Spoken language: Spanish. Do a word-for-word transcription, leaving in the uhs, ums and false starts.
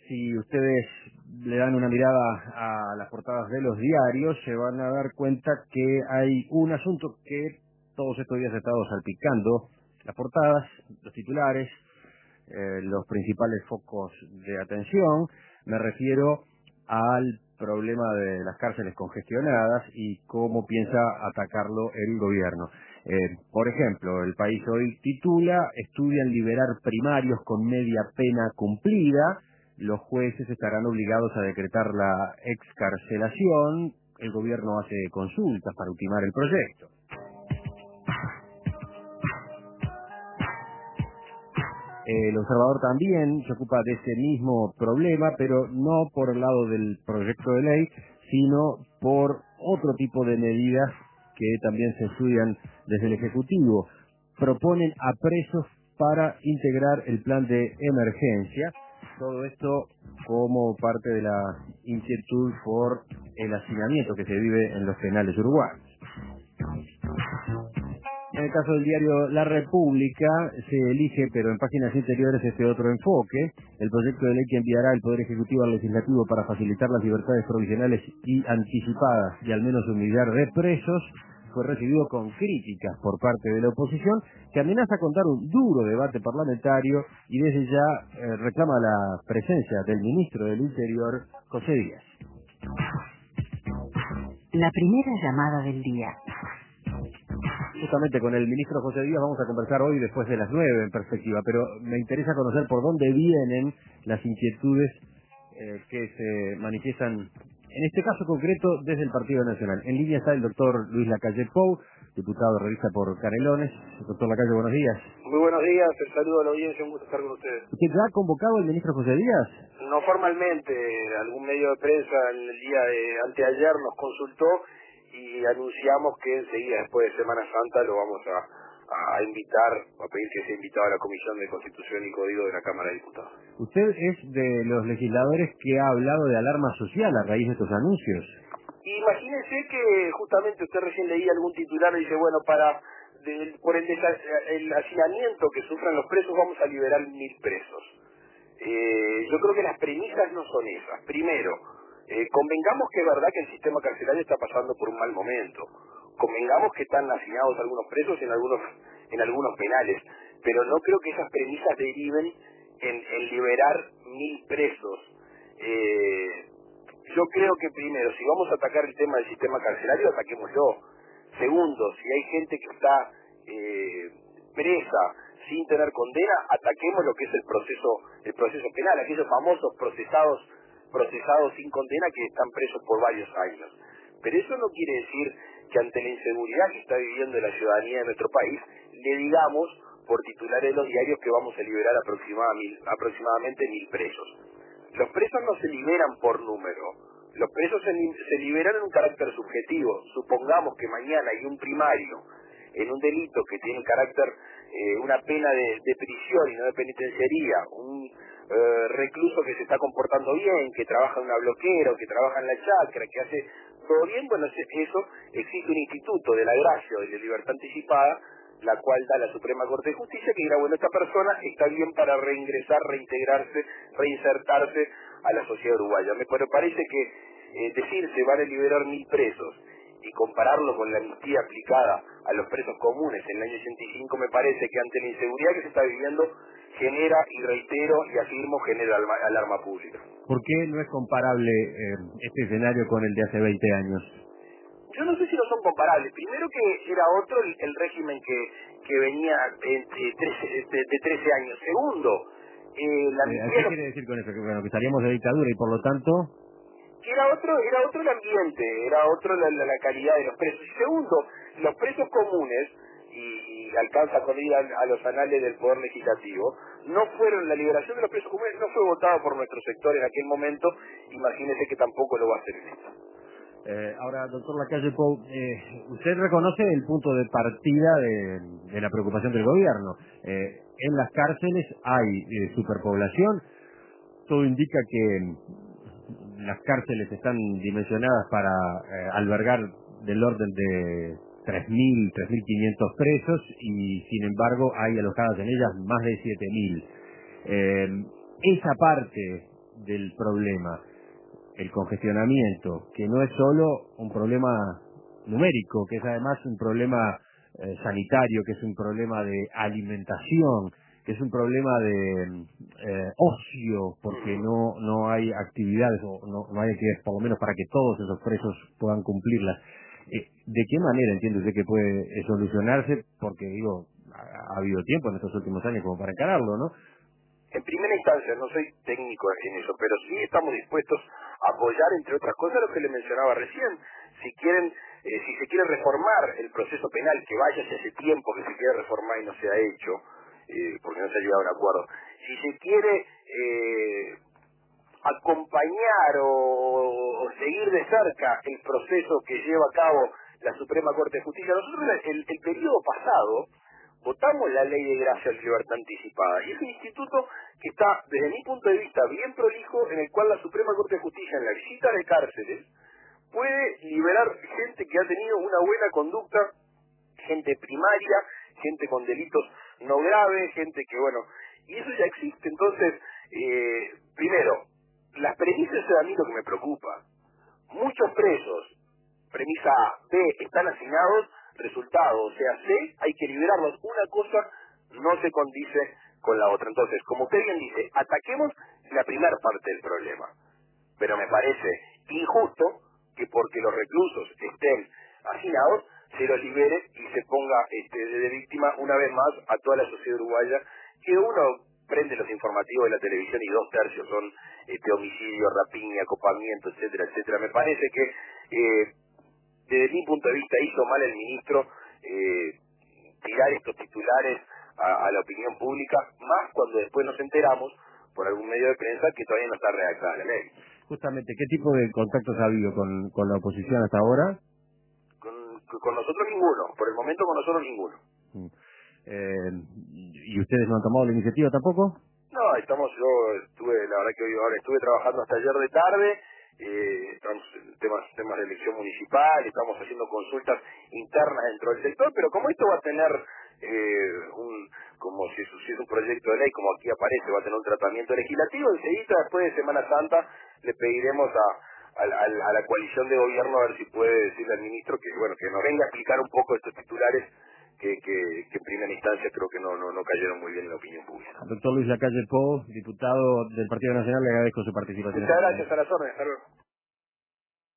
si ustedes le dan una mirada a las portadas de los diarios, se van a dar cuenta que hay un asunto que todos estos días ha estado salpicando las portadas, los titulares, eh, los principales focos de atención. Me refiero al problema de las cárceles congestionadas y cómo piensa atacarlo el gobierno. Eh, por ejemplo, El País hoy titula: estudian liberar primarios con media pena cumplida, los jueces estarán obligados a decretar la excarcelación, el gobierno hace consultas para ultimar el proyecto. El Observador también se ocupa de ese mismo problema, pero no por el lado del proyecto de ley, sino por otro tipo de medidas que también se estudian desde el Ejecutivo. Proponen a presos para integrar el plan de emergencia. Todo esto como parte de la inquietud por el hacinamiento que se vive en los penales uruguayos. En el caso del diario La República, se elige, pero en páginas interiores, este otro enfoque: el proyecto de ley que enviará el Poder Ejecutivo al Legislativo para facilitar las libertades provisionales y anticipadas y al menos un millar de presos fue recibido con críticas por parte de la oposición, que amenaza con dar un duro debate parlamentario y desde ya eh, reclama la presencia del ministro del Interior, José Díaz. La primera llamada del día. Justamente con el ministro José Díaz vamos a conversar hoy después de las nueve en perspectiva, pero me interesa conocer por dónde vienen las inquietudes eh, que se manifiestan, en este caso concreto, desde el Partido Nacional. En línea está el doctor Luis Lacalle Pou, diputado de revista por Canelones. Doctor Lacalle, buenos días. Muy buenos días, el saludo a la audiencia, un gusto estar con ustedes. ¿Usted ya ha convocado al ministro José Díaz? No formalmente, algún medio de prensa el día de anteayer nos consultó y anunciamos que enseguida, después de Semana Santa, lo vamos a, a invitar, a pedir que sea invitado a la Comisión de Constitución y Código de la Cámara de Diputados. Usted es de los legisladores que ha hablado de alarma social a raíz de estos anuncios. Imagínense que justamente usted recién leía algún titular y dice, bueno, para del, por el, desa, el hacinamiento que sufren los presos vamos a liberar mil presos. Eh, yo creo que las premisas no son esas. Primero, eh, convengamos que es verdad que el sistema carcelario está pasando por un mal momento. Convengamos que están hacinados algunos presos en algunos en algunos penales, pero no creo que esas premisas deriven en, en liberar mil presos. Eh, yo creo que primero, si vamos a atacar el tema del sistema carcelario, ataquémoslo. Segundo, si hay gente que está eh, presa sin tener condena, ataquemos lo que es el proceso el proceso penal, aquellos famosos procesados procesados sin condena que están presos por varios años. Pero eso no quiere decir que ante la inseguridad que está viviendo la ciudadanía de nuestro país, le digamos por titulares de los diarios que vamos a liberar aproximadamente, aproximadamente mil presos. Los presos no se liberan por número, los presos se, se liberan en un carácter subjetivo. Supongamos que mañana hay un primario en un delito que tiene carácter, eh, una pena de, de prisión y no de penitenciaría, un eh, recluso que se está comportando bien, que trabaja en una bloquera o que trabaja en la chacra, que hace todo bien, bueno, eso existe un instituto de la gracia o de la libertad anticipada, la cual da la Suprema Corte de Justicia, que dirá, bueno, esta persona está bien para reingresar, reintegrarse, reinsertarse a la sociedad uruguaya. Me parece que eh, decir se van a liberar mil presos y compararlo con la amnistía aplicada a los presos comunes en el año ochenta y cinco, me parece que ante la inseguridad que se está viviendo genera, y reitero y afirmo, genera alarma, alarma pública. ¿Por qué no es comparable eh, este escenario con el de hace veinte años? Yo no sé si no son comparables. Primero que era otro el, el régimen que, que venía de, de, trece, de, de trece años. Segundo, eh, la Eh, ¿Qué quiere decir con eso? Que, bueno, que estaríamos de dictadura y por lo tanto... que era otro, era otro el ambiente, era otro la, la, la calidad de los presos. Y segundo, los presos comunes, y, y alcanza con ir a, a los anales del Poder Legislativo, no fueron, la liberación de los presos comunes no fue votada por nuestro sector en aquel momento, imagínese que tampoco lo va a hacer en esto. Eh, ahora, doctor Lacalle Pou, eh, usted reconoce el punto de partida de, de la preocupación del gobierno. Eh, en las cárceles hay eh, superpoblación. Todo indica que las cárceles están dimensionadas para eh, albergar del orden de tres mil, tres mil quinientos presos y, sin embargo, hay alojadas en ellas más de siete mil. Eh, esa parte del problema. El congestionamiento, que no es solo un problema numérico, que es además un problema eh, sanitario, que es un problema de alimentación, que es un problema de eh, ocio, porque no no hay actividades, o no, no hay actividades por lo menos para que todos esos presos puedan cumplirlas. Eh, ¿De qué manera entiende usted que puede eh, solucionarse? Porque, digo, ha, ha habido tiempo en estos últimos años como para encararlo, ¿no? En primera instancia, no soy técnico en eso, pero sí estamos dispuestos a apoyar, entre otras cosas, lo que le mencionaba recién. Si quieren, eh, si se quiere reformar el proceso penal, que vaya hace hace tiempo que se quiere reformar y no se ha hecho, eh, porque no se ha llegado a un acuerdo. Si se quiere eh, acompañar o, o seguir de cerca el proceso que lleva a cabo la Suprema Corte de Justicia, nosotros el, el periodo pasado votamos la ley de gracia y libertad anticipada, y es un instituto que está, desde mi punto de vista, bien prolijo, en el cual la Suprema Corte de Justicia, en la visita de cárceles, puede liberar gente que ha tenido una buena conducta, gente primaria, gente con delitos no graves, gente que, bueno, y eso ya existe. Entonces, eh, primero, las premisas es a mí lo que me preocupa. Muchos presos, premisa A, B, están asignados, resultado, o sea, C, hay que liberarlos. Una cosa no se condice con la otra. Entonces, como usted bien dice, ataquemos la primera parte del problema. Pero me parece injusto que porque los reclusos estén hacinados, se los libere y se ponga este, de víctima una vez más a toda la sociedad uruguaya, que uno prende los informativos de la televisión y dos tercios son este, homicidio, rapiña, acopamiento, etcétera, etcétera. Me parece que eh, desde mi punto de vista hizo mal el ministro eh, tirar estos titulares a, a la opinión pública, más cuando después nos enteramos por algún medio de prensa que todavía no está redactada la ley. Justamente, ¿qué tipo de contactos ha habido con, con la oposición hasta ahora? Con, con nosotros ninguno, por el momento con nosotros ninguno. Mm. Eh, ¿Y ustedes no han tomado la iniciativa tampoco? No, estamos, yo estuve, la verdad que hoy ahora estuve trabajando hasta ayer de tarde, eh, estamos en temas, temas de elección municipal, estamos haciendo consultas internas dentro del sector, pero como esto va a tener eh, un, como si, si es un proyecto de ley, como aquí aparece, va a tener un tratamiento legislativo, enseguida después de Semana Santa le pediremos a, a, a, a la coalición de gobierno a ver si puede decirle al ministro que, bueno, que nos venga a explicar un poco estos titulares que, que, que en primera instancia creo que no, no, no cayeron muy bien en la opinión pública. Doctor Luis Lacalle Pou, diputado del Partido Nacional, le agradezco su participación. Muchas gracias, a las órdenes, hasta luego.